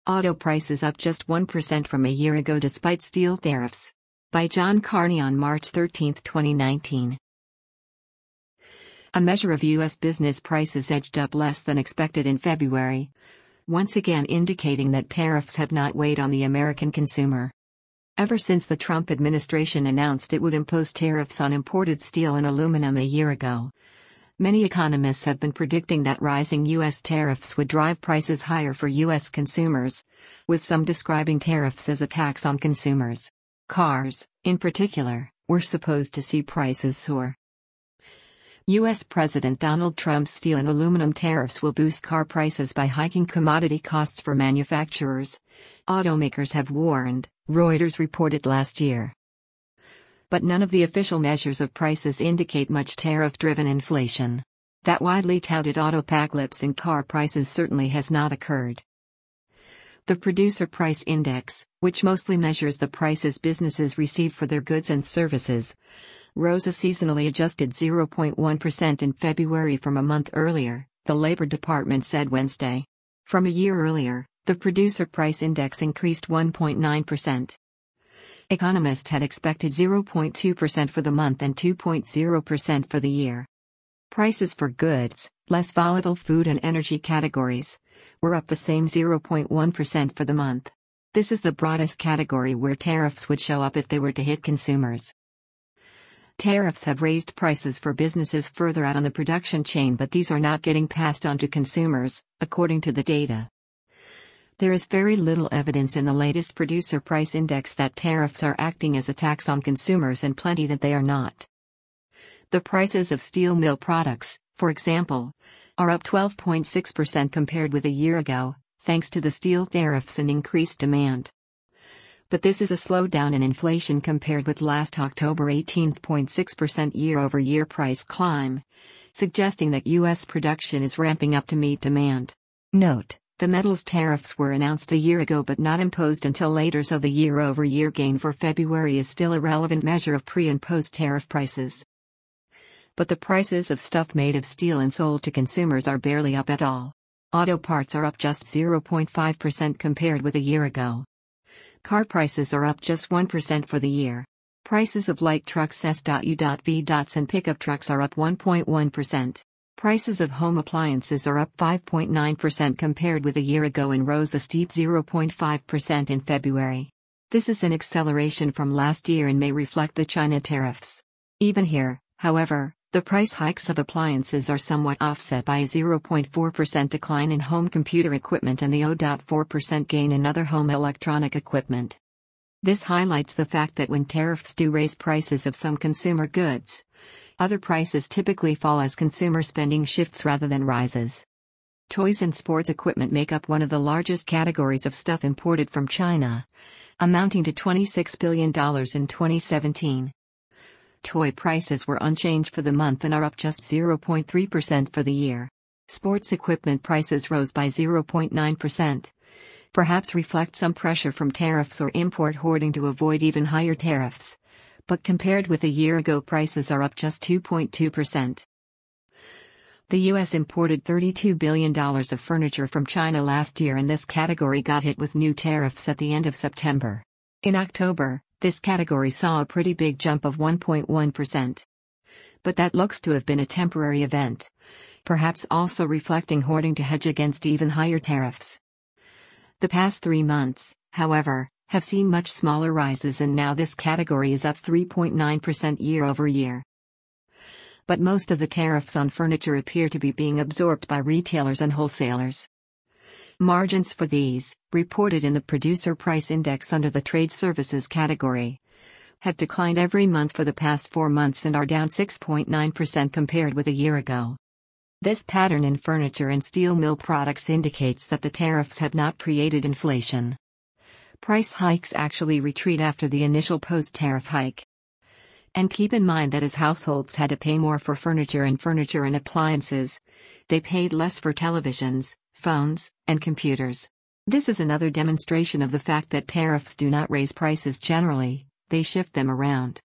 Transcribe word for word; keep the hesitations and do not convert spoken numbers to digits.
Auto prices up just one percent from a year ago despite steel tariffs. By John Carney on March thirteenth, twenty nineteen. A measure of U S business prices edged up less than expected in February, once again indicating that tariffs have not weighed on the American consumer. Ever since the Trump administration announced it would impose tariffs on imported steel and aluminum a year ago, many economists have been predicting that rising U S tariffs would drive prices higher for U S consumers, with some describing tariffs as a tax on consumers. Cars, in particular, were supposed to see prices soar. U S President Donald Trump's steel and aluminum tariffs will boost car prices by hiking commodity costs for manufacturers, automakers have warned, Reuters reported last year. But none of the official measures of prices indicate much tariff-driven inflation. That widely touted autopacalypse in car prices certainly has not occurred. The Producer Price Index, which mostly measures the prices businesses receive for their goods and services, rose a seasonally adjusted zero point one percent in February from a month earlier, the Labor Department said Wednesday. From a year earlier, the Producer Price Index increased one point nine percent. Economists had expected zero point two percent for the month and two point zero percent for the year. Prices for goods, less volatile food and energy categories, were up the same zero point one percent for the month. This is the broadest category where tariffs would show up if they were to hit consumers. Tariffs have raised prices for businesses further out on the production chain, but these are not getting passed on to consumers, according to the data. There is very little evidence in the latest Producer Price Index that tariffs are acting as a tax on consumers and plenty that they are not. The prices of steel mill products, for example, are up twelve point six percent compared with a year ago, thanks to the steel tariffs and increased demand. But this is a slowdown in inflation compared with last October eighteen point six percent year-over-year price climb, suggesting that U S production is ramping up to meet demand. Note: the metals tariffs were announced a year ago but not imposed until later, so the year-over-year gain for February is still a relevant measure of pre- and post-tariff prices. But the prices of stuff made of steel and sold to consumers are barely up at all. Auto parts are up just zero point five percent compared with a year ago. Car prices are up just one percent for the year. Prices of light trucks S U V and pickup trucks are up one point one percent. Prices of home appliances are up five point nine percent compared with a year ago and rose a steep zero point five percent in February. This is an acceleration from last year and may reflect the China tariffs. Even here, however, the price hikes of appliances are somewhat offset by a zero point four percent decline in home computer equipment and the zero point four percent gain in other home electronic equipment. This highlights the fact that when tariffs do raise prices of some consumer goods, other prices typically fall as consumer spending shifts rather than rises. Toys and sports equipment make up one of the largest categories of stuff imported from China, amounting to twenty-six billion dollars in twenty seventeen. Toy prices were unchanged for the month and are up just zero point three percent for the year. Sports equipment prices rose by zero point nine percent, perhaps reflect some pressure from tariffs or import hoarding to avoid even higher tariffs. But compared with a year ago, prices are up just two point two percent. The U S imported thirty-two billion dollars of furniture from China last year, and this category got hit with new tariffs at the end of September. In October, this category saw a pretty big jump of one point one percent. But that looks to have been a temporary event, perhaps also reflecting hoarding to hedge against even higher tariffs. The past three months, however, have seen much smaller rises, and now this category is up three point nine percent year over year. But most of the tariffs on furniture appear to be being absorbed by retailers and wholesalers. Margins for these, reported in the Producer Price Index under the Trade Services category, have declined every month for the past four months and are down six point nine percent compared with a year ago. This pattern in furniture and steel mill products indicates that the tariffs have not created inflation. Price hikes actually retreat after the initial post-tariff hike. And keep in mind that as households had to pay more for furniture and furniture and appliances, they paid less for televisions, phones, and computers. This is another demonstration of the fact that tariffs do not raise prices generally, they shift them around.